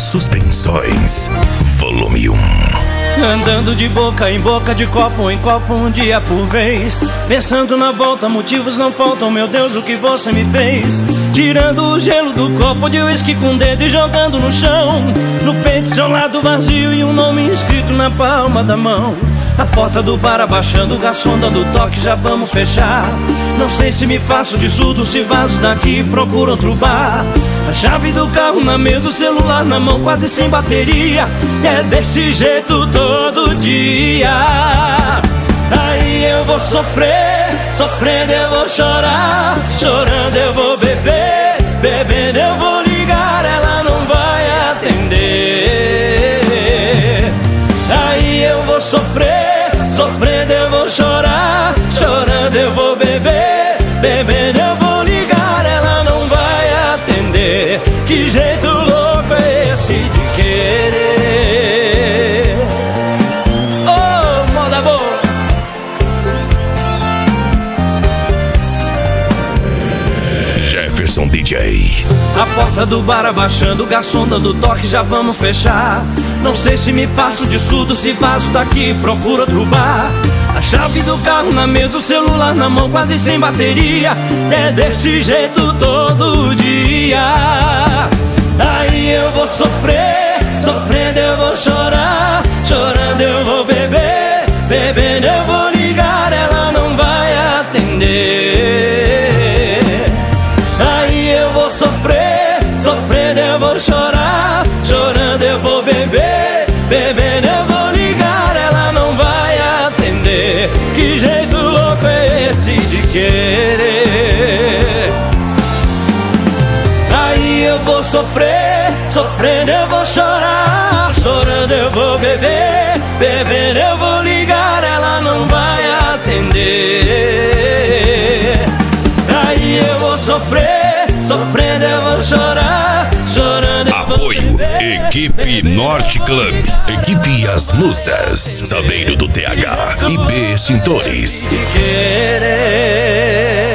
Suspensões, volume 1. Andando de boca em boca, de copo em copo, um dia por vez. Pensando na volta, motivos não faltam, meu Deus, o que você me fez? Tirando o gelo do copo de uísque com o dedo e jogando no chão. No peito, seu lado vazio e um nome escrito na palma da mão. A porta do bar abaixando, o garçom dando toque, já vamos fechar. Não sei se me faço de surdo, se vazo daqui, procuro outro bar. A chave do carro na mesa, o celular na mão, quase sem bateria. É desse jeito todo dia. Aí eu vou sofrer, sofrendo eu vou chorar, chorando eu vou beber, bebendo eu vou ligar, ela não vai atender. Aí eu vou sofrer, sofrendo eu vou chorar, chorando eu vou beber, bebendo eu vou ligar, ela não vai atender. Que jeito louco é esse de querer? Oh, moda boa! Jefferson DJ. A porta do bar abaixando, o garçom dando toque, já vamos fechar. Não sei se me faço de surdo, se vazo daqui, procuro outro bar. A chave do carro na mesa, o celular na mão, quase sem bateria. É desse jeito todo dia. Aí eu vou sofrer, sofrendo eu vou chorar, chorando eu vou beber, bebendo eu vou ligar, ela não vai atender. Aí eu vou sofrer, sofrendo eu vou chorar, chorando eu vou beber, bebendo eu vou ligar, ela não vai atender. Que jeito louco é esse de querer? Aí eu vou sofrer, sofrendo eu vou chorar, chorando eu vou beber, bebendo eu vou ligar, ela não vai atender. Aí eu vou sofrer, sofrendo eu vou chorar, chorando eu vou Apoio beber, Equipe Norte Club, Equipe As Musas, Saveiro do TH e B Sintores. de querer.